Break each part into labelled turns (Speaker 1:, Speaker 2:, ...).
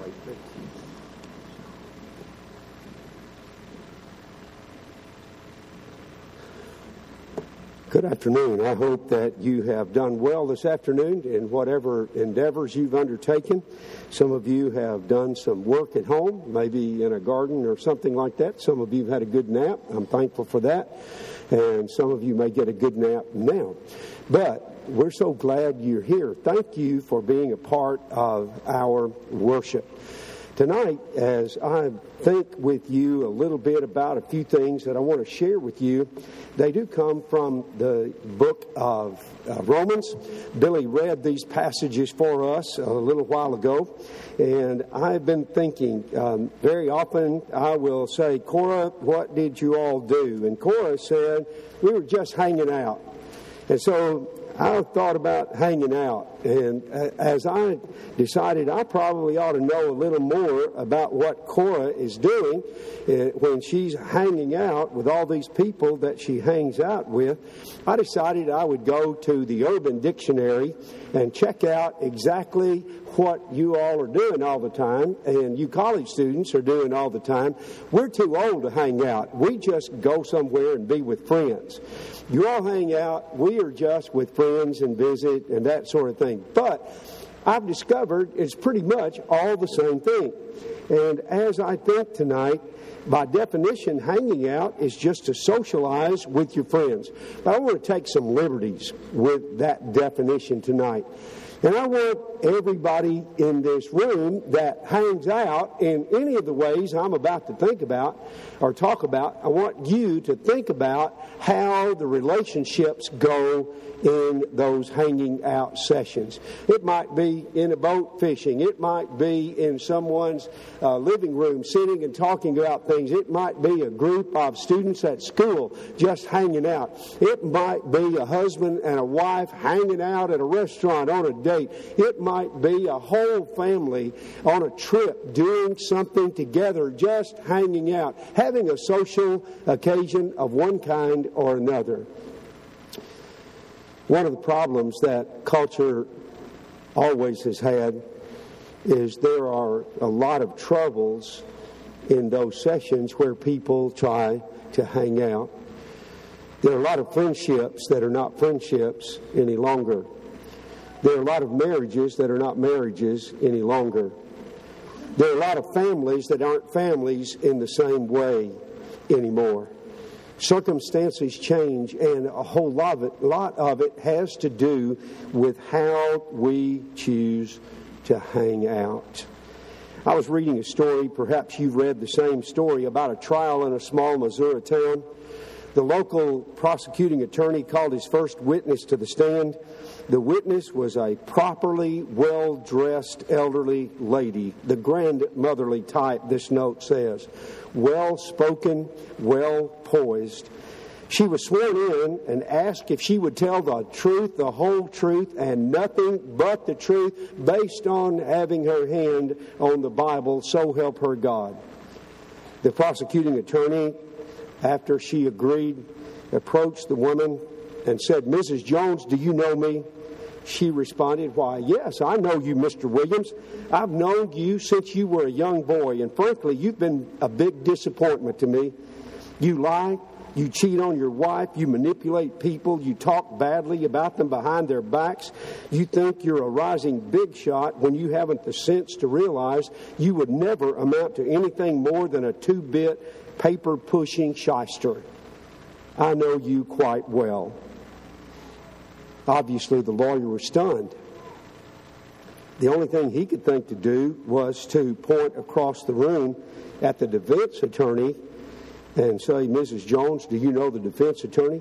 Speaker 1: right. Thank you. Good afternoon. I hope that you have done well this afternoon in whatever endeavors you've undertaken. Some of you have done some work at home, maybe in a garden or something like that. Some of you have had a good nap. I'm thankful for that. And some of you may get a good nap now. But we're so glad you're here. Thank you for being a part of our worship. Tonight, as I think with you a little bit about a few things that I want to share with you, they do come from the book of Romans. Billy read these passages for us a little while ago, and I've been thinking, very often I will say, Cora, what did you all do? And Cora said, we were just hanging out. And so I thought about hanging out, and as I decided I probably ought to know a little more about what Cora is doing when she's hanging out with all these people that she hangs out with, I decided I would go to the Urban Dictionary and check out exactly what you all are doing all the time, and you college students are doing all the time. We're too old to hang out. We just go somewhere and be with friends. You all hang out. We are just with friends and visit and that sort of thing. But I've discovered it's pretty much all the same thing. And as I think tonight, by definition, hanging out is just to socialize with your friends. But I want to take some liberties with that definition tonight. And I want everybody in this room that hangs out in any of the ways I'm about to think about or talk about, I want you to think about how the relationships go in those hanging out sessions. It might be in a boat fishing. It might be in someone's living room sitting and talking about things. It might be a group of students at school just hanging out. It might be a husband and a wife hanging out at a restaurant on a date. It might be a whole family on a trip doing something together, just hanging out, having a social occasion of one kind or another. One of the problems that culture always has had is there are a lot of troubles in those sessions where people try to hang out. There are a lot of friendships that are not friendships any longer. There are a lot of marriages that are not marriages any longer. There are a lot of families that aren't families in the same way anymore. Circumstances change, and a whole lot of it has to do with how we choose to hang out. I was reading a story, perhaps you've read the same story, about a trial in a small Missouri town. The local prosecuting attorney called his first witness to the stand. The witness was a properly well-dressed elderly lady, the grandmotherly type, this note says. Well-spoken, well-poised. She was sworn in and asked if she would tell the truth, the whole truth, and nothing but the truth, based on having her hand on the Bible, so help her God. The prosecuting attorney, after she agreed, approached the woman and said, Mrs. Jones, do you know me? She responded, why, yes, I know you, Mr. Williams. I've known you since you were a young boy, and frankly, you've been a big disappointment to me. You lie, you cheat on your wife, you manipulate people, you talk badly about them behind their backs. You think you're a rising big shot when you haven't the sense to realize you would never amount to anything more than a two-bit, paper-pushing shyster. I know you quite well. Obviously, the lawyer was stunned. The only thing he could think to do was to point across the room at the defense attorney and say, Mrs. Jones, do you know the defense attorney?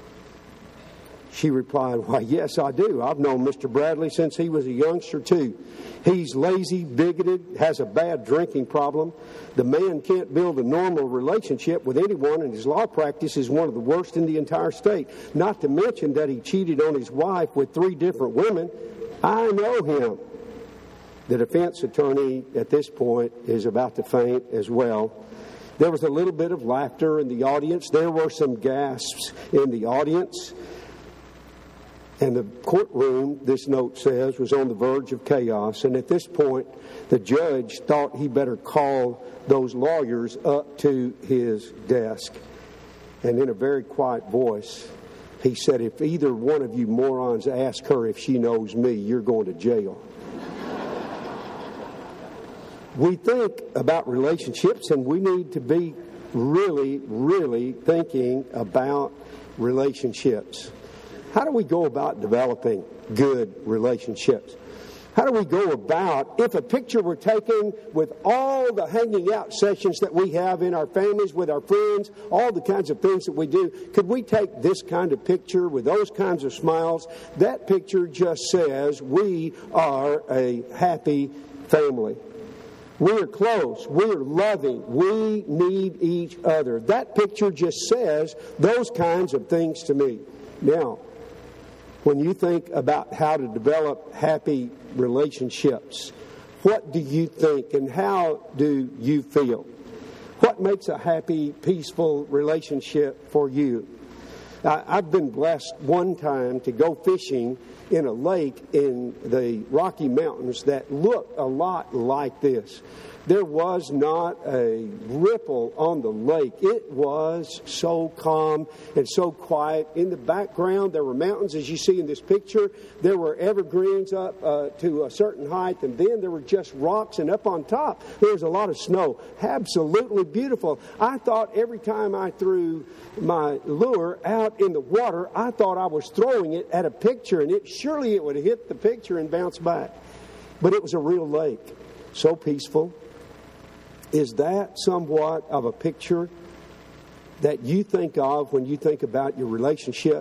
Speaker 1: She replied, why, yes, I do. I've known Mr. Bradley since he was a youngster, too. He's lazy, bigoted, has a bad drinking problem. The man can't build a normal relationship with anyone, and his law practice is one of the worst in the entire state. Not to mention that he cheated on his wife with 3 different women. I know him. The defense attorney at this point is about to faint as well. There was a little bit of laughter in the audience. There were some gasps in the audience. And the courtroom, this note says, was on the verge of chaos. And at this point, the judge thought he better call those lawyers up to his desk. And in a very quiet voice, he said, if either one of you morons ask her if she knows me, you're going to jail. We think about relationships, and we need to be really, really thinking about relationships. How do we go about developing good relationships? How do we go about, if a picture were taken with all the hanging out sessions that we have in our families, with our friends, all the kinds of things that we do, could we take this kind of picture with those kinds of smiles? That picture just says we are a happy family. We're close. We're loving. We need each other. That picture just says those kinds of things to me. Now, when you think about how to develop happy relationships, what do you think and how do you feel? What makes a happy, peaceful relationship for you? I've been blessed one time to go fishing in a lake in the Rocky Mountains that looked a lot like this. There was not a ripple on the lake. It was so calm and so quiet. In the background, there were mountains, as you see in this picture. There were evergreens up to a certain height, and then there were just rocks, and up on top, there was a lot of snow. Absolutely beautiful. I thought every time I threw my lure out in the water, I thought I was throwing it at a picture, and surely it would hit the picture and bounce back. But it was a real lake. So peaceful. Is that somewhat of a picture that you think of when you think about your relationship?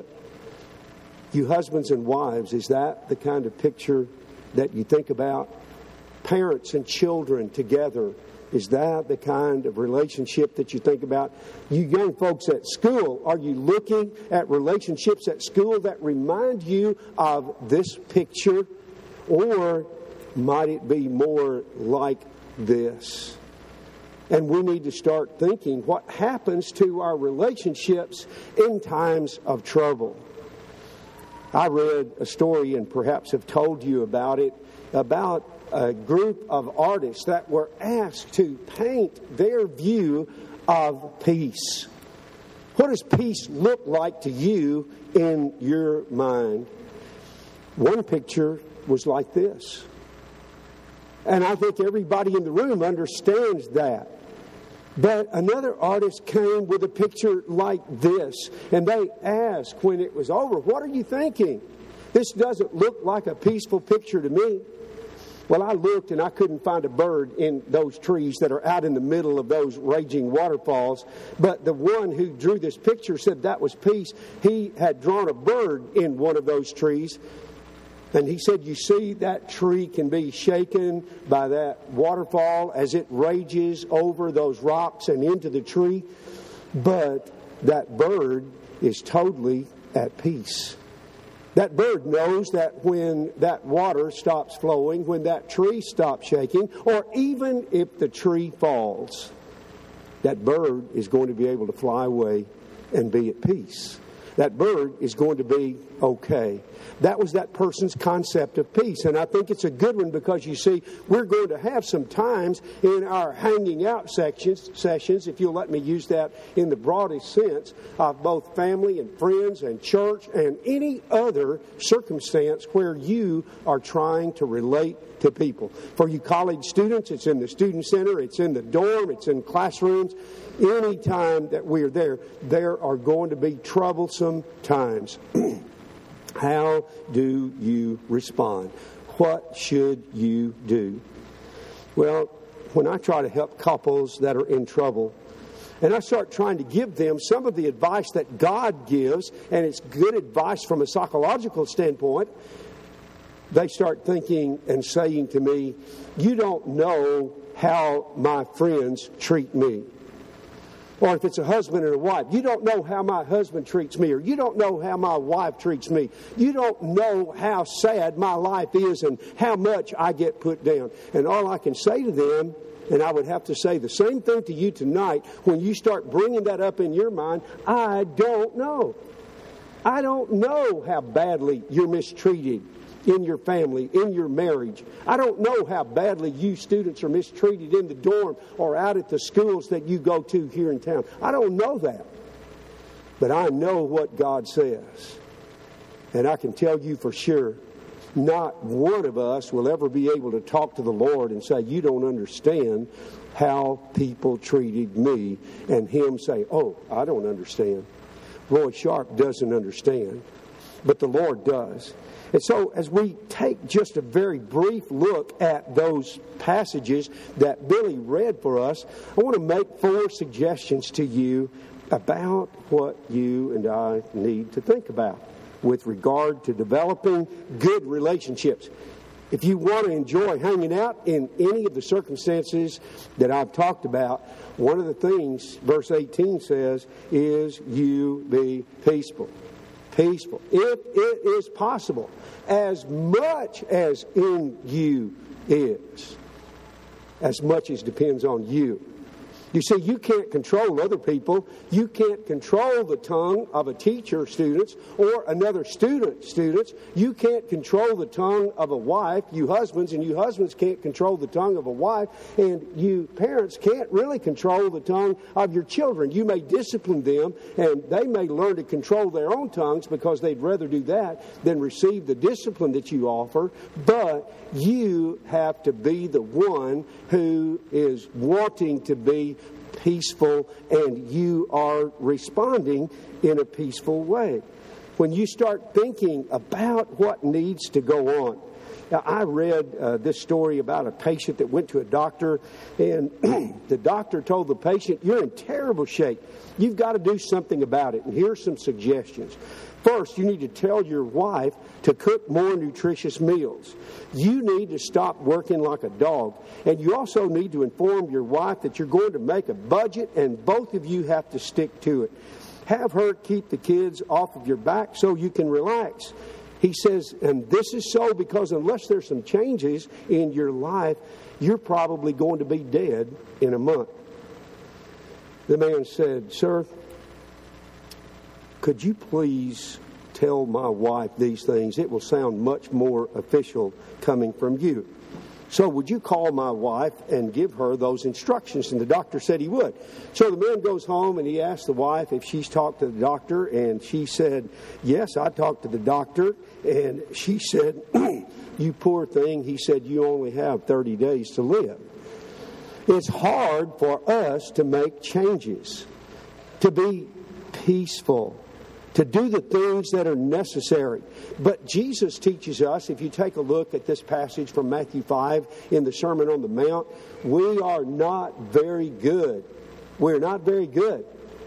Speaker 1: You husbands and wives, is that the kind of picture that you think about? Parents and children together, is that the kind of relationship that you think about? You young folks at school, are you looking at relationships at school that remind you of this picture? Or might it be more like this? And we need to start thinking what happens to our relationships in times of trouble. I read a story, and perhaps have told you about it, about a group of artists that were asked to paint their view of peace. What does peace look like to you in your mind? One picture was like this. And I think everybody in the room understands that. But another artist came with a picture like this, and they asked when it was over, what are you thinking? This doesn't look like a peaceful picture to me. Well, I looked and I couldn't find a bird in those trees that are out in the middle of those raging waterfalls. But the one who drew this picture said that was peace. He had drawn a bird in one of those trees. And he said, you see, that tree can be shaken by that waterfall as it rages over those rocks and into the tree. But that bird is totally at peace. That bird knows that when that water stops flowing, when that tree stops shaking, or even if the tree falls, that bird is going to be able to fly away and be at peace. That bird is going to be okay. That was that person's concept of peace. And I think it's a good one because, you see, we're going to have some times in our hanging out sessions, if you'll let me use that in the broadest sense, of both family and friends and church and any other circumstance where you are trying to relate to people. For you college students, it's in the student center, it's in the dorm, it's in classrooms. Any time that we're there are going to be troublesome times. How do you respond? What should you do? Well, when I try to help couples that are in trouble, and I start trying to give them some of the advice that God gives, and it's good advice from a psychological standpoint, they start thinking and saying to me, you don't know how my friends treat me. Or if it's a husband and a wife, you don't know how my husband treats me, or you don't know how my wife treats me. You don't know how sad my life is and how much I get put down. And all I can say to them, and I would have to say the same thing to you tonight, when you start bringing that up in your mind, I don't know. I don't know how badly you're mistreated in your family, in your marriage. I don't know how badly you students are mistreated in the dorm or out at the schools that you go to here in town. I don't know that. But I know what God says. And I can tell you for sure, not one of us will ever be able to talk to the Lord and say, you don't understand how people treated me, and Him say, oh, I don't understand. Roy Sharp doesn't understand, but the Lord does. And so as we take just a very brief look at those passages that Billy read for us, I want to make 4 suggestions to you about what you and I need to think about with regard to developing good relationships. If you want to enjoy hanging out in any of the circumstances that I've talked about, one of the things, verse 18 says, is you be peaceful. Peaceful. If it is possible, as much as in you is, as much as depends on you. You see, you can't control other people. You can't control the tongue of a teacher, students, or another students. You can't control the tongue of a wife, you husbands, and you husbands can't control the tongue of a wife, and you parents can't really control the tongue of your children. You may discipline them, and they may learn to control their own tongues because they'd rather do that than receive the discipline that you offer, but you have to be the one who is wanting to be peaceful, and you are responding in a peaceful way. When you start thinking about what needs to go on. Now, I read this story about a patient that went to a doctor, and the doctor told the patient, you're in terrible shape. You've got to do something about it, and here's some suggestions. First, you need to tell your wife to cook more nutritious meals. You need to stop working like a dog. And you also need to inform your wife that you're going to make a budget, and both of you have to stick to it. Have her keep the kids off of your back so you can relax. He says, and this is so because unless there's some changes in your life, you're probably going to be dead in a month. The man said, sir, could you please tell my wife these things? It will sound much more official coming from you. So would you call my wife and give her those instructions? And the doctor said he would. So the man goes home and he asks the wife if she's talked to the doctor. And she said, yes, I talked to the doctor. And she said, you poor thing. He said, you only have 30 days to live. It's hard for us to make changes, to be peaceful, to do the things that are necessary. But Jesus teaches us, if you take a look at this passage from Matthew 5 in the Sermon on the Mount, we are not very good. We're not very good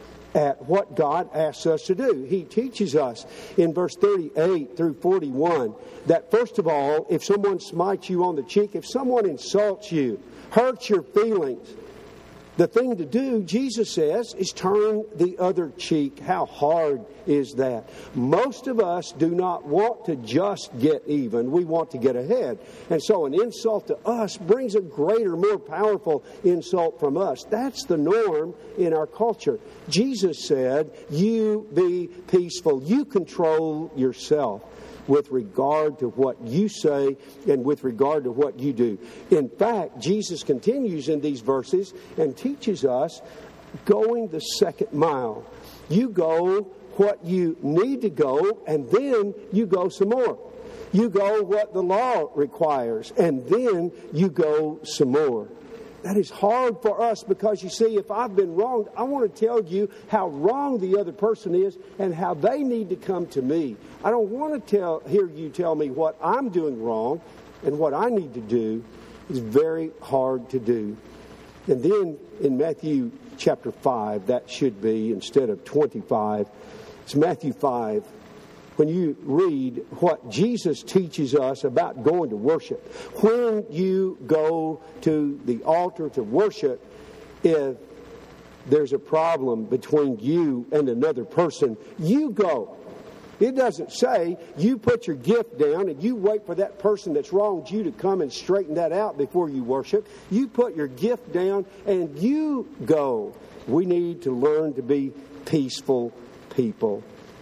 Speaker 1: at what God asks us to do. He teaches us in verse 38 through 41 that first of all, if someone smites you on the cheek, if someone insults you, hurts your feelings, the thing to do, Jesus says, is turn the other cheek. How hard is that? Most of us do not want to just get even. We want to get ahead. And so an insult to us brings a greater, more powerful insult from us. That's the norm in our culture. Jesus said, you be peaceful. You control yourself with regard to what you say and with regard to what you do. In fact, Jesus continues in these verses and teaches us going the second mile. You go what you need to go, and then you go some more. You go what the law requires, and then you go some more. That is hard for us because, you see, if I've been wronged, I want to tell you how wrong the other person is and how they need to come to me. I don't want to hear you tell me what I'm doing wrong and what I need to do. It's very hard to do. And then in Matthew chapter 5, that should be, instead of 25, it's Matthew 5. When you read what Jesus teaches us about going to worship, when you go to the altar to worship, if there's a problem between you and another person, you go. It doesn't say you put your gift down and you wait for that person that's wronged you to come and straighten that out before you worship. You put your gift down and you go. We need to learn to be peaceful people.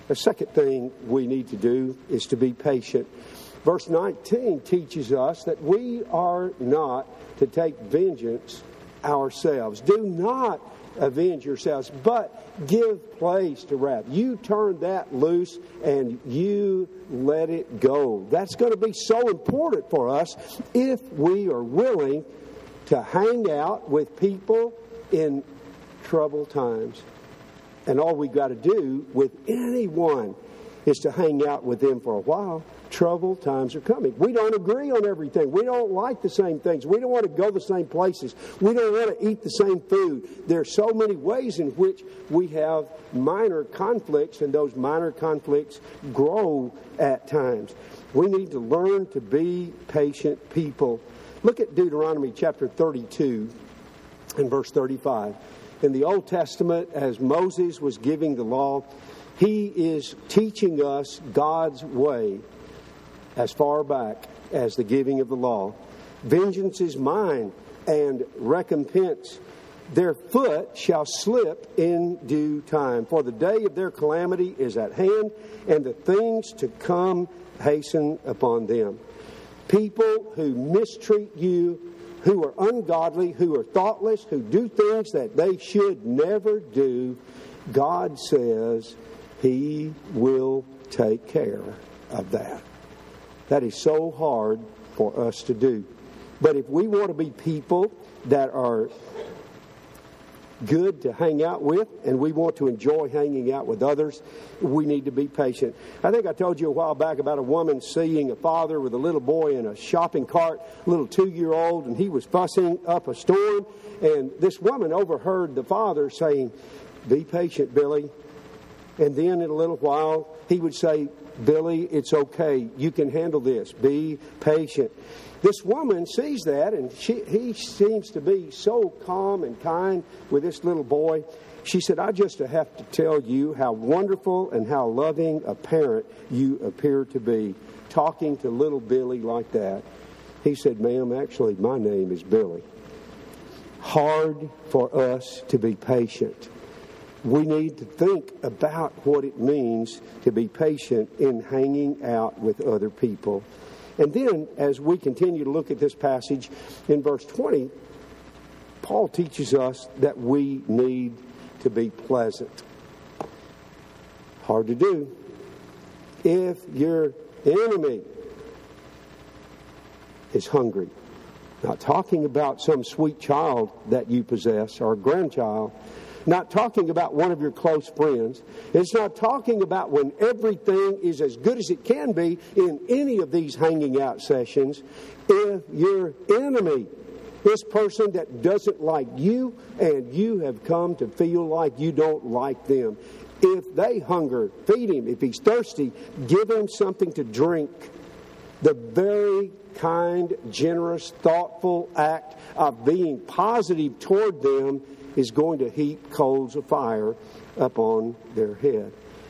Speaker 1: The second thing we need to do is to be patient. Verse 19 teaches us that we are not to take vengeance ourselves. Do not avenge yourselves, but give place to wrath. You turn that loose and you let it go. That's going to be so important for us if we are willing to hang out with people in troubled times. And all we've got to do with anyone is to hang out with them for a while. Troubled times are coming. We don't agree on everything. We don't like the same things. We don't want to go the same places. We don't want to eat the same food. There are so many ways in which we have minor conflicts, and those minor conflicts grow at times. We need to learn to be patient people. Look at Deuteronomy chapter 32 and verse 35. In the Old Testament, as Moses was giving the law, he is teaching us God's way as far back as the giving of the law. Vengeance is mine, and recompense. Their foot shall slip in due time. For the day of their calamity is at hand, and the things to come hasten upon them. People who mistreat you, who are ungodly, who are thoughtless, who do things that they should never do, God says He will take care of that. That is so hard for us to do. But if we want to be people that are good to hang out with, and we want to enjoy hanging out with others, we need to be patient. I think I told you a while back about a woman seeing a father with a little boy in a shopping cart, a little 2-year-old, and he was fussing up a storm. And this woman overheard the father saying, "Be patient, Billy." And then in a little while, he would say, "Billy, it's okay. You can handle this. Be patient." This woman sees that, and he seems to be so calm and kind with this little boy. She said, "I just have to tell you how wonderful and how loving a parent you appear to be, talking to little Billy like that." He said, "Ma'am, actually, my name is Billy." Hard for us to be patient. We need to think about what it means to be patient in hanging out with other people. And then, as we continue to look at this passage, in verse 20, Paul teaches us that we need to be pleasant. Hard to do. If your enemy is hungry, not talking about some sweet child that you possess or grandchild, not talking about one of your close friends. It's not talking about when everything is as good as it can be in any of these hanging out sessions. If your enemy, this person that doesn't like you and you have come to feel like you don't like them, if they hunger, feed him. If he's thirsty, give him something to drink. The very kind, generous, thoughtful act of being positive toward them is going to heap coals of fire upon their head.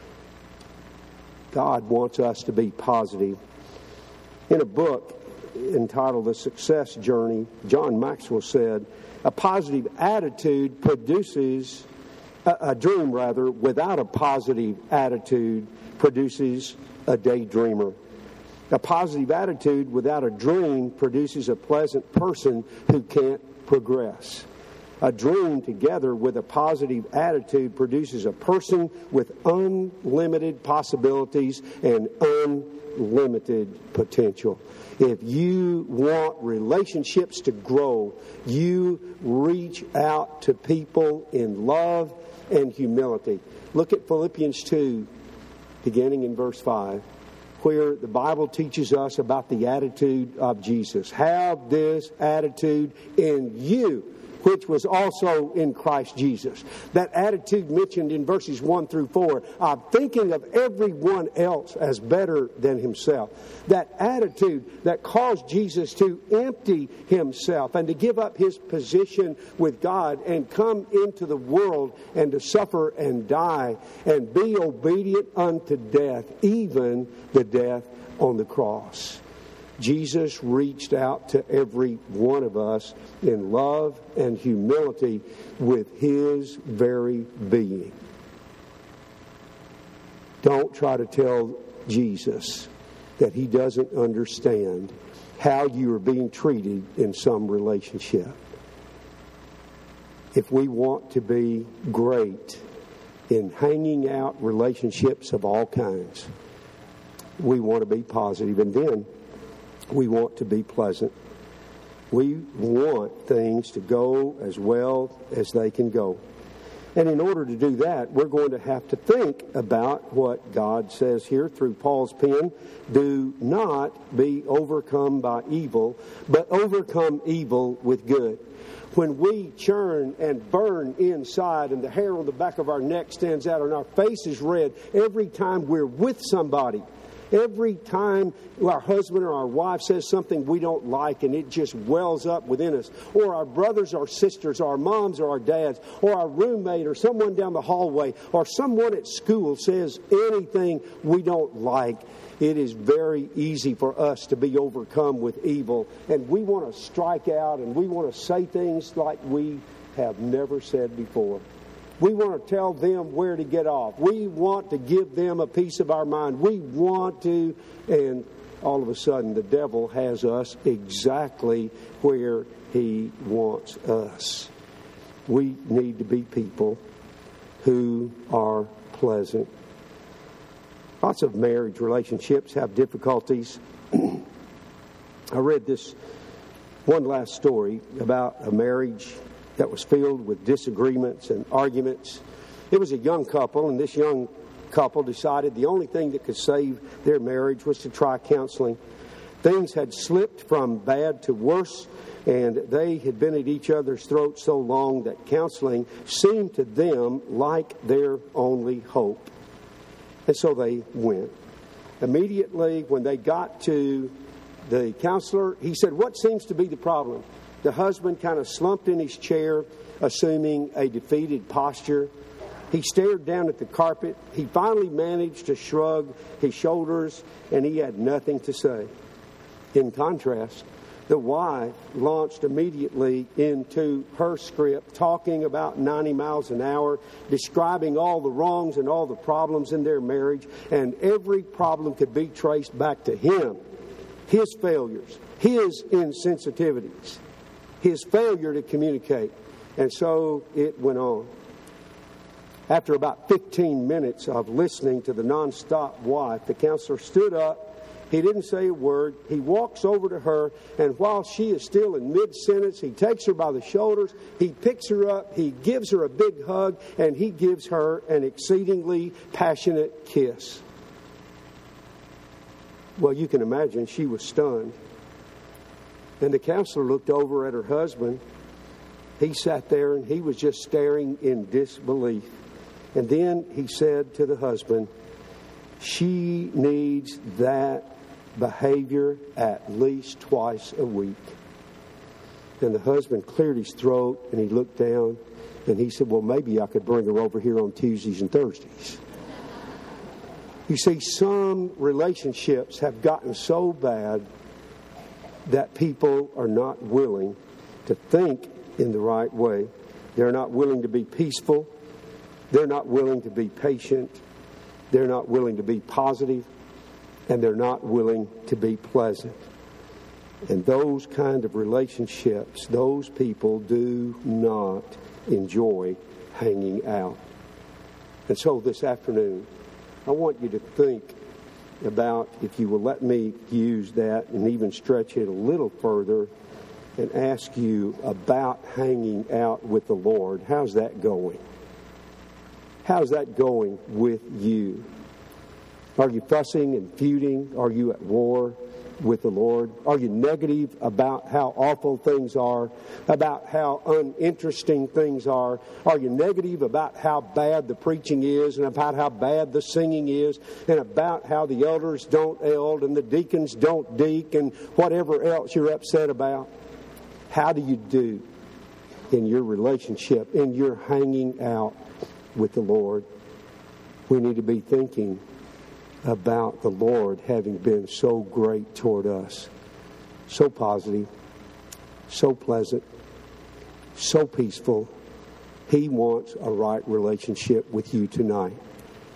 Speaker 1: God wants us to be positive. In a book entitled The Success Journey, John Maxwell said, a positive attitude produces, a dream without a positive attitude produces a daydreamer. A positive attitude without a dream produces a pleasant person who can't progress. A dream together with a positive attitude produces a person with unlimited possibilities and unlimited potential. If you want relationships to grow, you reach out to people in love and humility. Look at Philippians 2, beginning in verse 5, where the Bible teaches us about the attitude of Jesus. Have this attitude in you, which was also in Christ Jesus. That attitude mentioned in verses 1 through 4 of thinking of everyone else as better than himself. That attitude that caused Jesus to empty himself and to give up his position with God and come into the world and to suffer and die and be obedient unto death, even the death on the cross. Jesus reached out to every one of us in love and humility with his very being. Don't try to tell Jesus that He doesn't understand how you are being treated in some relationship. If we want to be great in hanging out relationships of all kinds, we want to be positive, and then we want to be pleasant. We want things to go as well as they can go. And in order to do that, we're going to have to think about what God says here through Paul's pen. Do not be overcome by evil, but overcome evil with good. When we churn and burn inside and the hair on the back of our neck stands out and our face is red every time we're with somebody, every time our husband or our wife says something we don't like and it just wells up within us, or our brothers or sisters, or our moms or our dads, or our roommate or someone down the hallway, or someone at school says anything we don't like, it is very easy for us to be overcome with evil. And we want to strike out and we want to say things like we have never said before. We want to tell them where to get off. We want to give them a piece of our mind. We want to, and all of a sudden the devil has us exactly where he wants us. We need to be people who are pleasant. Lots of marriage relationships have difficulties. I read this one last story about a marriage that was filled with disagreements and arguments. It was a young couple, and this young couple decided the only thing that could save their marriage was to try counseling. Things had slipped from bad to worse, and they had been at each other's throats so long that counseling seemed to them like their only hope. And so they went. Immediately, when they got to the counselor, he said, "What seems to be the problem?" The husband kind of slumped in his chair, assuming a defeated posture. He stared down at the carpet. He finally managed to shrug his shoulders, and he had nothing to say. In contrast, the wife launched immediately into her script, talking about 90 miles an hour, describing all the wrongs and all the problems in their marriage, and every problem could be traced back to him, his failures, his insensitivities, his failure to communicate. And so it went on. After about 15 minutes of listening to the nonstop wife, the counselor stood up. He didn't say a word. He walks over to her, and while she is still in mid-sentence, he takes her by the shoulders, he picks her up, he gives her a big hug, and he gives her an exceedingly passionate kiss. Well, you can imagine she was stunned. And the counselor looked over at her husband. He sat there, and he was just staring in disbelief. And then he said to the husband, "She needs that behavior at least twice a week." And the husband cleared his throat, and he looked down, and he said, "Well, maybe I could bring her over here on Tuesdays and Thursdays." You see, some relationships have gotten so bad that people are not willing to think in the right way. They're not willing to be peaceful. They're not willing to be patient. They're not willing to be positive, and they're not willing to be pleasant. And those kind of relationships, those people do not enjoy hanging out. And so this afternoon, I want you to think about, if you will let me use that and even stretch it a little further, and ask you about hanging out with the Lord. How's that going? How's that going with you? Are you fussing and feuding? Are you at war with the Lord? Are you negative about how awful things are, about how uninteresting things are? Are you negative about how bad the preaching is, and about how bad the singing is, and about how the elders don't eld and the deacons don't deacon, and whatever else you're upset about? How do you do in your relationship, in your hanging out with the Lord? We need to be thinking about the Lord having been so great toward us, so positive, so pleasant, so peaceful. He wants a right relationship with you tonight.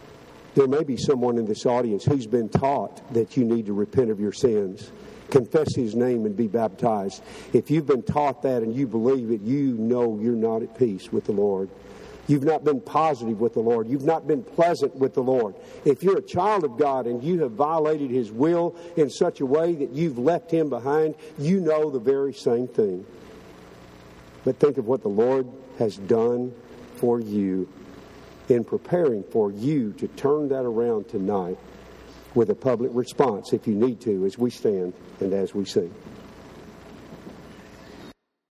Speaker 1: There may be someone in this audience who's been taught that you need to repent of your sins, confess His name, and be baptized. If you've been taught that and you believe it, you know you're not at peace with the Lord. You've not been positive with the Lord. You've not been pleasant with the Lord. If you're a child of God and you have violated His will in such a way that you've left Him behind, you know the very same thing. But think of what the Lord has done for you in preparing for you to turn that around tonight with a public response, if you need to, as we stand and as we sing.